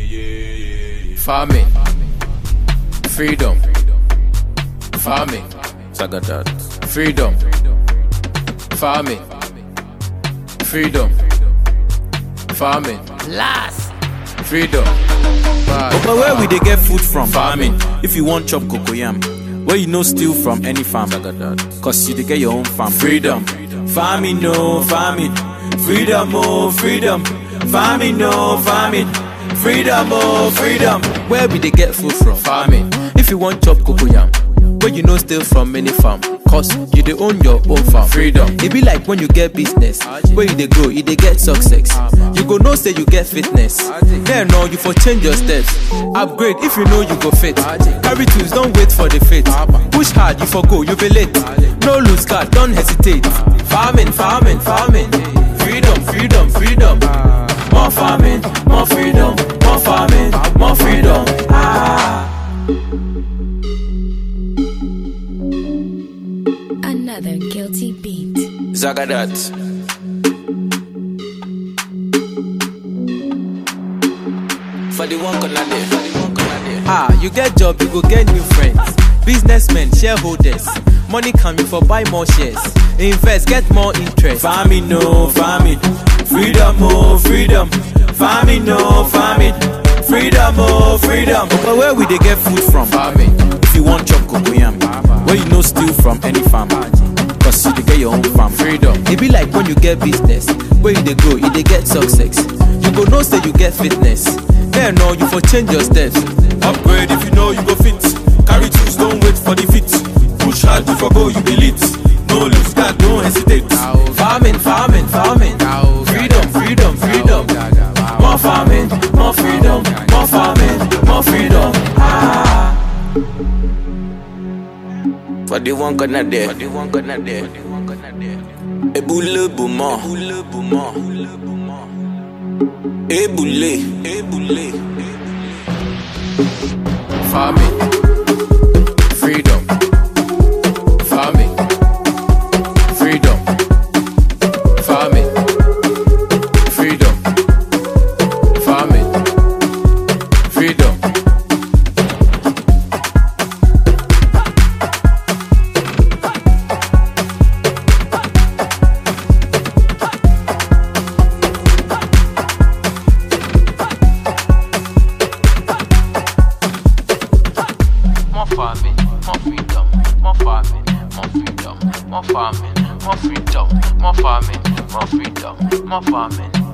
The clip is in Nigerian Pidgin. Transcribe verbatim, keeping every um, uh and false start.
Farming, freedom, farming, Zagadat. freedom, farming, freedom, farming, Last. freedom. But where we dey get food from? Farming. If you want chop cocoyam, where you no steal from any farm. Cause you dey get your own farm. Freedom. Farming, no farming. Freedom, oh freedom. Farming, no farming. Freedom, oh freedom. Where we dey get food from? Farming. If you want chop cocoyam, where you no steal from any farm. Cause you dey own your own farm. Freedom. It be like when you get business, where you dey grow, you dey get success. You go know say you get fitness. Then no, you for change your steps. Upgrade if you know you go fit. Carry tools, don't wait for the fit. Push hard, you for go, you be late. No lose card, don't hesitate. Farming, farming, farming. Freedom, freedom, freedom. More farming, more freedom. More farming, more freedom. Ah. Another guilty beat. Zagadat. For the one corner there, for the one corner there. Ah, you get job, you go get new friends. Businessmen, shareholders. Money coming for buy more shares. Invest, get more interest. Farming, no farming. Freedom, oh freedom. Farming, no farming. Freedom, oh freedom. But where we dey get food from? Farming. If you want chop cocoyam, where you no steal from any farm. Cause you dey get your own farm. Freedom. It be like when you get business, where you dey grow, you dey get success. You go know say you get fitness. Then no, you for change your steps. Upgrade if you know you go fit. Carry tools, don't wait for the fit. Push hard, you for go, you be lit. No lose God, don't hesitate. Farming, farming, farming. Freedom, freedom, freedom. More farming, more freedom. More farming, more freedom. Ah. For the one corner there, for the one corner there, a boule bouma, boule bouma, a boule, a boule. Farming, freedom, farming, freedom, farming, freedom, farming, freedom. More farming, more freedom. More farming, more freedom. More farming, more freedom. More farming, more freedom. More farming,